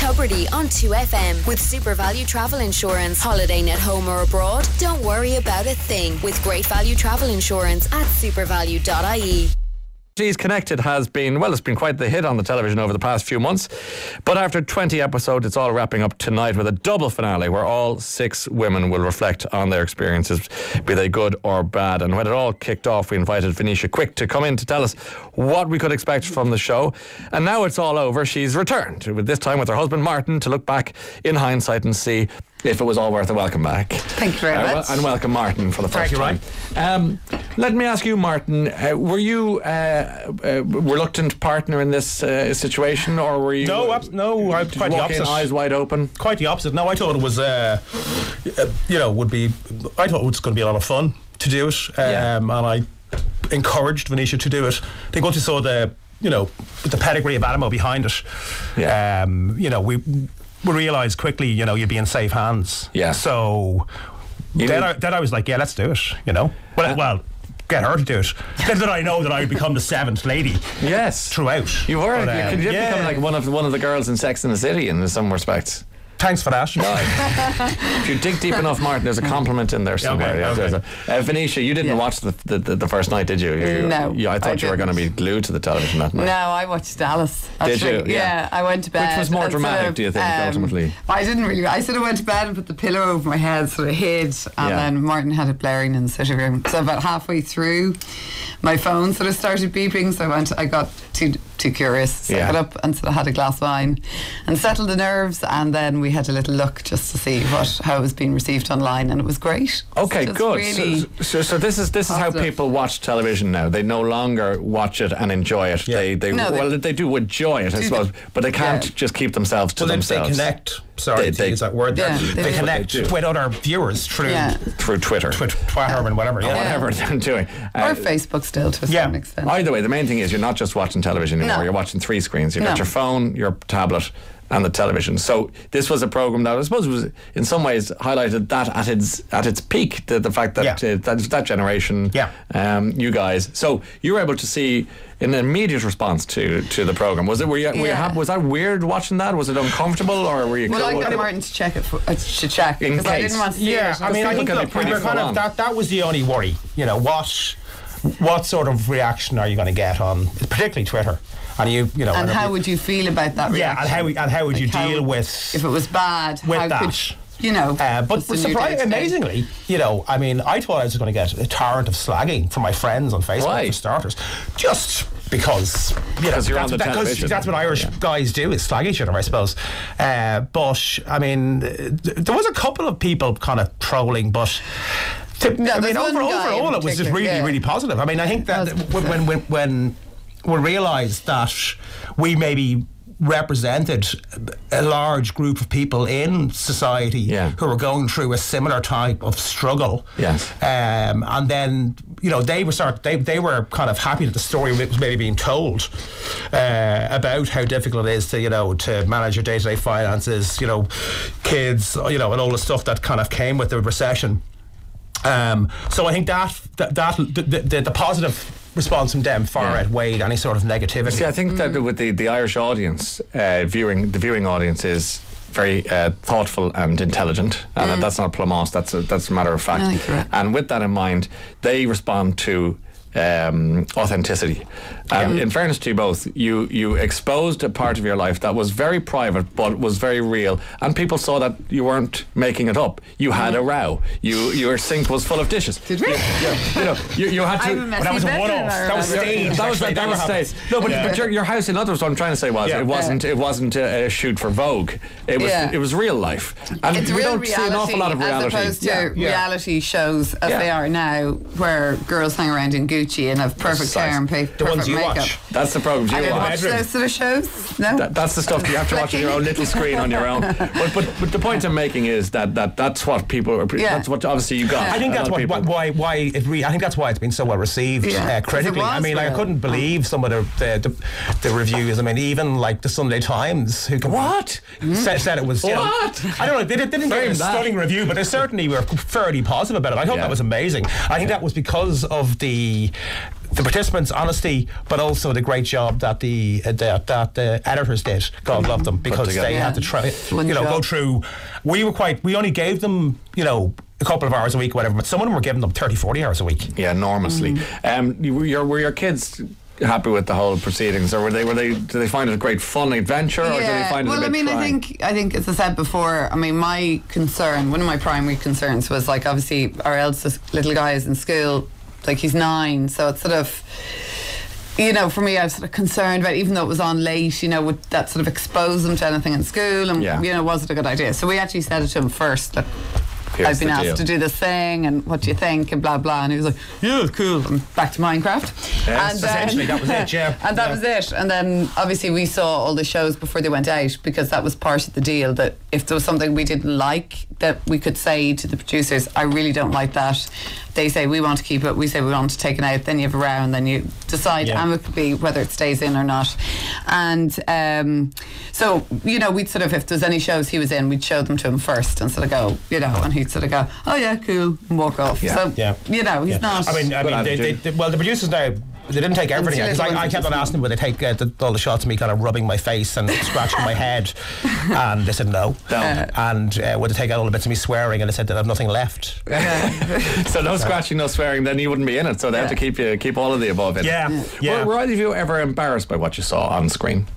Tubridy on 2FM with Super Value Travel Insurance. Holidaying at home or abroad? Don't worry about a thing with Great Value Travel Insurance at supervalue.ie. She's Connected has been, well, it's been quite the hit on the television over the past few months. But after 20 episodes, it's all wrapping up tonight with a double finale where all 6 women will reflect on their experiences, be they good or bad. And when it all kicked off, we invited Venetia Quick to come in to tell us what we could expect from the show. And now it's all over. She's returned, this time with her husband Martin, to look back in hindsight and see if it was all worth a welcome back. Thank you very much. And welcome Martin for the first time. Let me ask you, Martin, were you a reluctant partner in this situation, or were you... No, I'm quite the opposite. Eyes wide open? Quite the opposite. No, I thought it was, would be... I thought it was going to be a lot of fun to do it, and I encouraged Venetia to do it. I think once you saw the pedigree of Adamo behind it, we realised quickly, you'd be in safe hands. Yeah. So then I was like, let's do it, Well, get her to do it. Then did I know that I would become the 7th lady. Yes. Throughout. You were. Could you become like one of the girls in Sex and the City in some respects? Thanks for that. If you dig deep enough, Martin, there's a compliment in there somewhere. Okay. Venetia, you didn't watch the first night, did you? No. I thought you were going to be glued to the television that night. No, I watched Dallas. Actually. Did you? Yeah, I went to bed. Which was more dramatic, do you think, ultimately? I didn't really. I sort of went to bed and put the pillow over my head, sort of hid, and then Martin had it blaring in the sitting room. So about halfway through, my phone sort of started beeping, so I got too curious. So I got up and sort of had a glass of wine and settled the nerves, and then we had a little look just to see how it was being received online, and it was great. Okay, good. Really so this is how people watch television now. They no longer watch it and enjoy it. Yeah. They do enjoy it, I suppose, but they can't just keep themselves to themselves. They connect. Sorry to use that word. They connect with other viewers through Twitter, and whatever. Whatever they're doing, or Facebook still to a certain extent. Either way, the main thing is you're not just watching television anymore. You're watching 3 screens. You've got your phone, your tablet, and the television. So this was a program that I suppose was in some ways highlighted that at its peak, the fact that that generation, you guys. So you were able to see an immediate response to the program. Was it? Was that weird watching that? Was it uncomfortable, or were you? Well, I got Martin to check it to check because I didn't want to see it. I mean, I think that was the only worry. What sort of reaction are you going to get on, particularly Twitter? And how would you feel about that reaction? Yeah, and how would you deal with if it was bad? With how that? But amazingly, I mean, I thought I was going to get a torrent of slagging from my friends on Facebook for starters, just because you're on the television. That's what Irish guys do, is slag each other, I suppose. But I mean, there was a couple of people kind of trolling, but. Overall, it was just really, really positive. I mean, I think that when we realised that we maybe represented a large group of people in society who were going through a similar type of struggle. Yes. And then, they were kind of happy that the story was maybe being told about how difficult it is to manage your day-to-day finances, kids, and all the stuff that kind of came with the recession. So I think that the positive response from them far outweighed any sort of negativity. See, I think that with the Irish audience, the viewing audience is very thoughtful and intelligent, and that's not plumas, that's a matter of fact. And with that in mind, they respond to authenticity. In fairness to you both, you exposed a part of your life that was very private but was very real, and people saw that you weren't making it up. You had a row. Your sink was full of dishes. Did we? You had to. That was a one-off. That was staged. That was staged. No, but your house. In other words, what I'm trying to say was it wasn't a shoot for Vogue. It was real life, and it's we real don't reality, see an awful lot of reality. as opposed to reality shows as they are now, where girls hang around in Gucci and have perfect hair and perfect makeup. That's the programs you watch. Those sort of shows. No, that's the stuff you have to watch on your own little screen on your own. But the point I'm making is that's what people are. That's what obviously you got. I think that's why I think that's why it's been so well received critically. I mean, I couldn't believe some of the reviews. I mean, even like the Sunday Times, who said it was. I don't know. They didn't give a stunning review, but they certainly were fairly positive about it. I thought that was amazing. I think that was because of the participants' honesty, but also the great job that the editors did. God love them, because they had to try, go through. We only gave them, a couple of hours a week, whatever, but some of them were giving them 30-40 hours a week. Yeah, enormously. Were your kids happy with the whole proceedings, or did they find it a great fun adventure, or did they find it a bit trying? I think as I said before, my concern, one of my primary concerns was, like, obviously our eldest little guy is in school, like he's 9, so it's sort of, for me, I was sort of concerned about, even though it was on late, would that sort of expose them to anything in school, and was it a good idea? So we actually said it to him first, look, I've been asked to do this thing, and what do you think, and blah blah, and he was like, yeah, it's cool, and back to Minecraft. Yes, and essentially that was it, yeah. And that was it. And then obviously we saw all the shows before they went out, because that was part of the deal, that if there was something we didn't like, that we could say to the producers, I really don't like that. They say we want to keep it, we say we want to take it out, then you have a row, and then you decide amicably whether it stays in or not. And so, we'd sort of, if there's any shows he was in, we'd show them to him first and sort of go, and he'd sort of go, oh yeah, cool, and walk off. So, he's not. I mean, the producers now, they didn't take everything out, because I kept on asking them, would they take all the shots of me kind of rubbing my face and scratching my head, and they said no. And would they take out all the bits of me swearing, and they said they'd have nothing left. So no scratching, no swearing, then you wouldn't be in it, so they have to keep all of the above in. Were either of you ever embarrassed by what you saw on screen?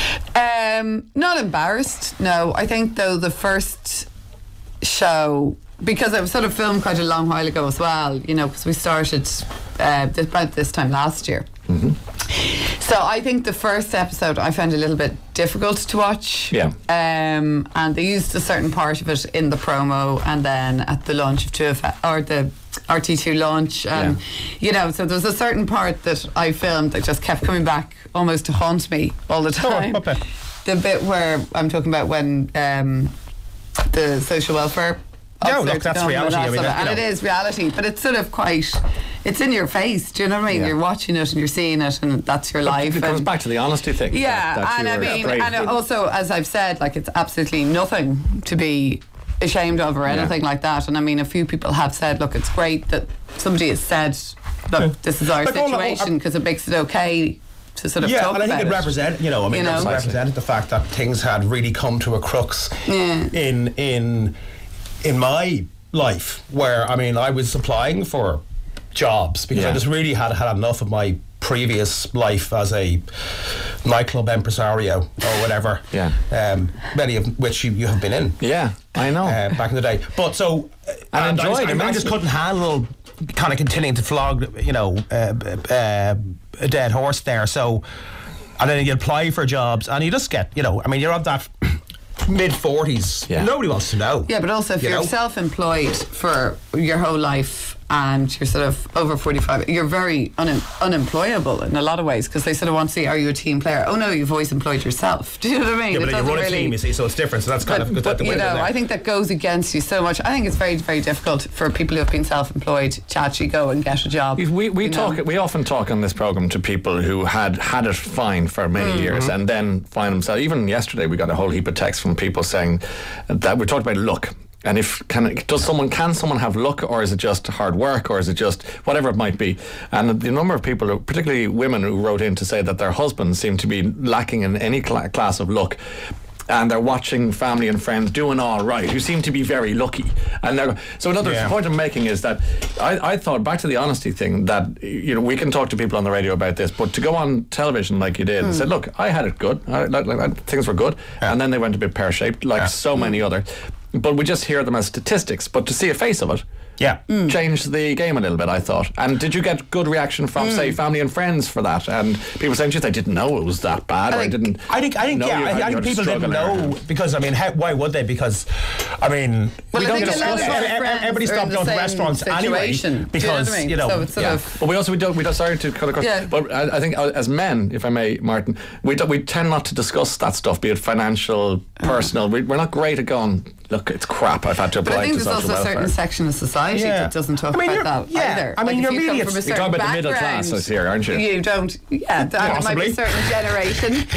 Not embarrassed, no. I think, though, the first show, because it was sort of filmed quite a long while ago as well, because we started about this time last year. So I think the first episode I found a little bit difficult to watch. And they used a certain part of it in the promo, and then at the launch of or the RT2 launch, so there was a certain part that I filmed that just kept coming back almost to haunt me all the time. The bit where I'm talking about when the social welfare. Look, that's reality. And it is reality, but it's sort of it's in your face. Do you know what I mean? You're watching it and you're seeing it, and that's your life. It comes back to the honesty thing. And also, as I've said, like, it's absolutely nothing to be ashamed of or anything like that. And I mean, a few people have said, look, it's great that somebody has said, look, this is our situation, because it makes it okay to sort of talk about it. And I think it represented, it represented the fact that things had really come to a crux in my life, where I was applying for jobs because I just really had enough of my previous life as a nightclub impresario or whatever. Many of which you have been in. Yeah, I know. Back in the day. But so I just couldn't handle kind of continuing to flog, a dead horse there. So, and then you apply for jobs, and you just get, you're of that mid-40s. Nobody wants to know. Yeah, but also if you're self-employed for your whole life and you're sort of over 45, you're very unemployable in a lot of ways, because they sort of want to see, are you a team player? Oh no, you've always employed yourself. Do you know what I mean? Yeah, but you run a team, you see, so it's different. So that's kind of good. But I think that goes against you so much. I think it's very, very difficult for people who have been self-employed to actually go and get a job. We often talk on this programme to people who had it fine for many years and then find themselves. Even yesterday, we got a whole heap of texts from people saying that we talked about luck. And can someone have luck, or is it just hard work, or is it just whatever it might be? And the number of people, particularly women, who wrote in to say that their husbands seem to be lacking in any class of luck, and they're watching family and friends doing all right, who seem to be very lucky. And so another point I'm making is that I thought, back to the honesty thing, that we can talk to people on the radio about this, but to go on television like you did and say, look, I had it good, things were good, and then they went a bit pear-shaped, like so many other. But we just hear them as statistics. But to see a face of it, changed the game a little bit, I thought. And did you get good reaction from, say, family and friends for that? And people saying, just I didn't know it was that bad. I think people didn't know, because why would they? Because we don't discuss it. Everybody stopped going to restaurants anyway, because so it's sort of. But we don't. Sorry to cut across. But I think as men, if I may, Martin, we tend not to discuss that stuff, be it financial, personal. We're not great at going, look, it's crap, I've had to apply to social welfare. But I think there's also a certain section of society that doesn't talk about that either. You're talking about the middle class here, aren't you? You don't. There might be a certain generation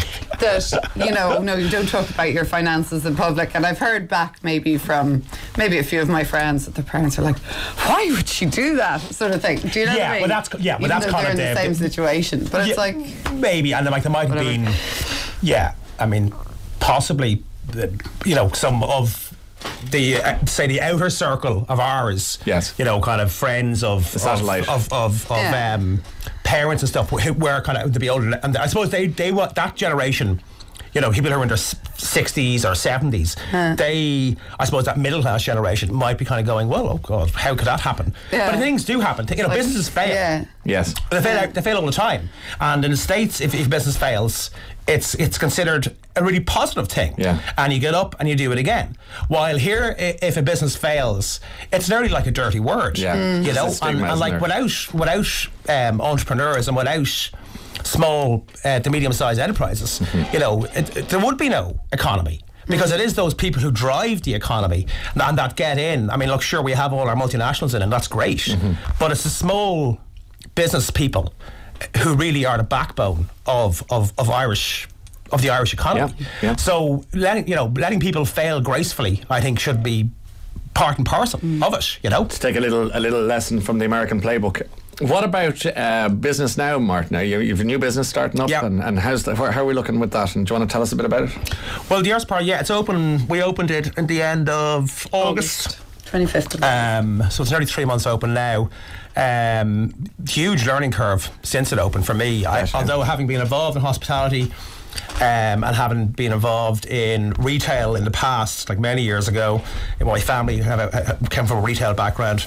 that, no, you don't talk about your finances in public. And I've heard back maybe from a few of my friends that their parents are like, why would she do that, sort of thing. Do you know what I mean? Well, that's Even kind they're of in the same situation. But it's like... Maybe, and like there might have been... Yeah, I mean, possibly, some of... the outer circle of ours, yes, kind of friends of the satellite of parents and stuff who were kind of to be older, and I suppose they want that generation. People who are in their 60s or 70s, I suppose that middle class generation might be kind of going, well, oh God, how could that happen? Yeah. But things do happen. Businesses fail. Yeah. Yes. They fail all the time. And in the States, if business fails, it's considered a really positive thing. Yeah. And you get up and you do it again. While here, if a business fails, it's nearly like a dirty word. Yeah. And like without entrepreneurs and without small to medium-sized enterprises, there would be no economy, because it is those people who drive the economy and that get in. I mean, look, sure, we have all our multinationals in, and that's great, but it's the small business people who really are the backbone of the Irish economy. Yeah. So letting people fail gracefully, I think, should be part and parcel of it. To take a little lesson from the American playbook. What about business now, Martin? You have a new business starting up, and how are we looking with that? And do you want to tell us a bit about it? Well, the Earth Part, it's open. We opened it at the end of August. 25th. So it's nearly 3 months open now. Huge learning curve since it opened for me. Although having been involved in hospitality and having been involved in retail in the past, like many years ago, my family came from a retail background.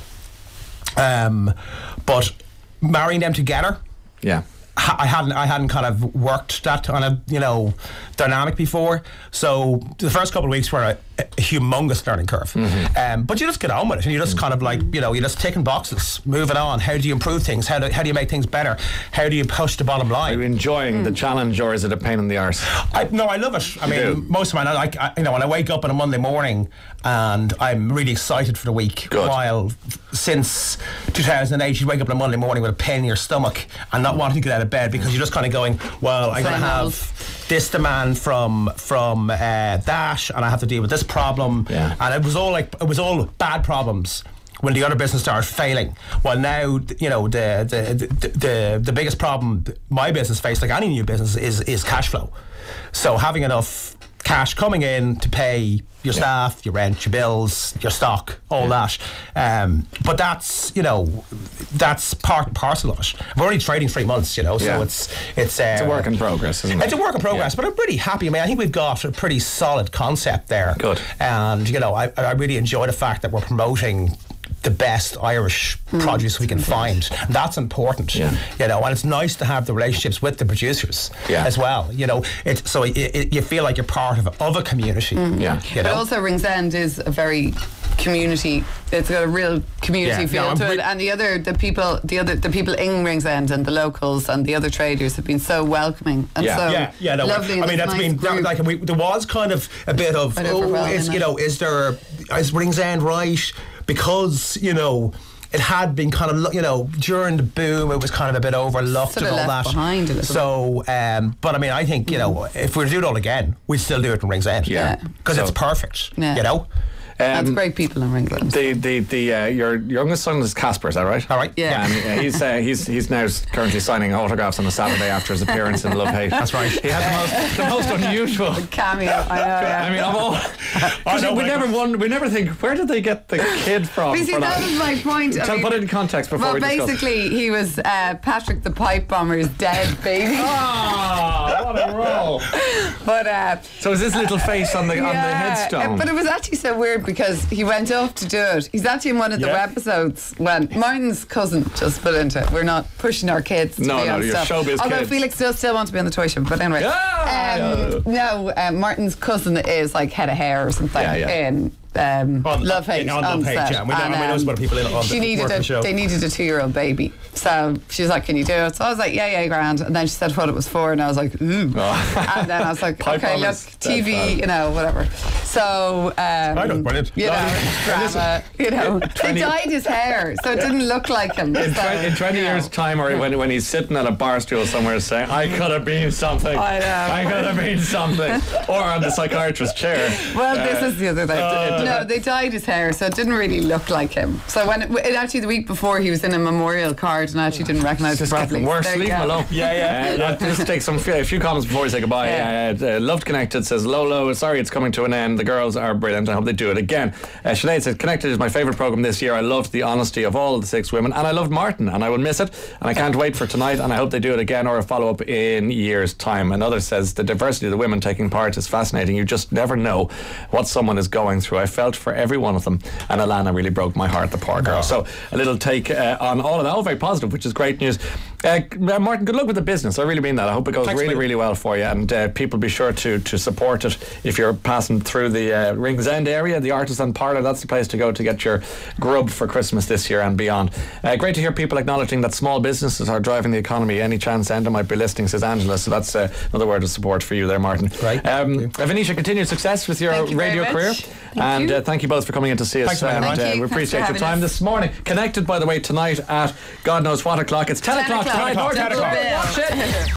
But marrying them together, I hadn't kind of worked that kind of dynamic before. So the first couple of weeks were a humongous learning curve. But you just get on with it, and you just kind of like you're just ticking boxes, moving on. How do you improve things? How do you make things better? How do you push the bottom line? Are you enjoying the challenge, or is it a pain in the arse? No, I love it. I mean, most of mine, when I wake up on a Monday morning and I'm really excited for the week. Good. While since 2008, you wake up on a Monday morning with a pain in your stomach and not wanting to get out of bed, because you're just kind of going, well, I'm going to have this demand from that, and I have to deal with this problem. And it was all bad problems when the other business started failing. Well, now the biggest problem my business faced, like any new business, is cash flow. So having enough cash coming in to pay your staff, your rent, your bills, your stock, all that. But that's part and parcel of it. We're only trading 3 months, so it's a work in progress, isn't it? It's a work in progress, but I'm pretty happy. I mean, I think we've got a pretty solid concept there. Good. And I really enjoy the fact that we're promoting the best Irish produce we can find. That's important, and it's nice to have the relationships with the producers as well. So you feel like you're part of a community. But also Ringsend is a very community. It's got a real community feel to it, and the people in Ringsend and the locals and the other traders have been so welcoming and lovely. I mean, that's been there was kind of a bit of is Ringsend right? Because it had been kind of during the boom, it was kind of a bit overlooked sort and all left that. Behind a little so, but I mean, I think if we were to do it all again, we'd still do it in Ringsend. Because it's perfect. That's great people in Ringland. Your youngest son is Casper, is that right? All right. Yeah. And he's now currently signing autographs on a Saturday after his appearance in Love Hate. That's right. He had the most unusual cameo. I know. I mean, we never think, where did they get the kid from? That was my point. Put it in context before we discuss. Basically, he was Patrick the Pipe Bomber's dead baby. Oh, what a role! But so is this little face on the headstone? But it was actually so weird, because he went off to do it. He's actually in one of the webisodes when Martin's cousin just put into it. We're not pushing our kids to be on your stuff. showbiz Although kids. Felix still wants to be on the toy show. But anyway, Martin's cousin is like head of hair or something in Love Hate. On Love Hate, We know what people in on They needed a 2-year-old baby. So she was like, can you do it? So I was like, yeah, grand. And then she said what it was for, and I was like, ooh. And then I was like, okay, look, TV, whatever. So, brilliant. Drama, they dyed his hair, so it didn't look like him. In 20 years' time, or when he's sitting at a bar stool somewhere saying, I could have been something. I could have been something. Or on the psychiatrist's chair. Well, this is the other thing. No, they dyed his hair, so it didn't really look like him. So when it actually the week before he was in a memorial card and I actually didn't recognise him properly. Worse, leave him alone. Just take a few comments before we say goodbye. Loved Connected says, Lolo, sorry it's coming to an end. The girls are brilliant. I hope they do it again. Sinead says, Connected is my favourite programme this year. I loved the honesty of all the 6 women, and I loved Martin, and I will miss it, and I can't wait for tonight, and I hope they do it again or a follow-up in years' time. Another says, the diversity of the women taking part is fascinating. You just never know what someone is going through. I felt for every one of them, and Alana really broke my heart, the poor girl. So a little take on all of that, all very positive, which is great news. Martin, good luck with the business. I really mean that. I hope it goes really well for you, and people be sure to support it. If you're passing through the Ringsend area, the Artisan Parlour, that's the place to go to get your grub for Christmas this year and beyond. Great to hear people acknowledging that small businesses are driving the economy. Any chance Enda might be listening, says Angela. So that's another word of support for you there, Martin. Right. Venetia, continued success with your radio career. Thank you both for coming in to see us. We appreciate your time this morning. Connected, by the way, tonight at God knows what o'clock. It's 10 o'clock tonight. 10 o'clock.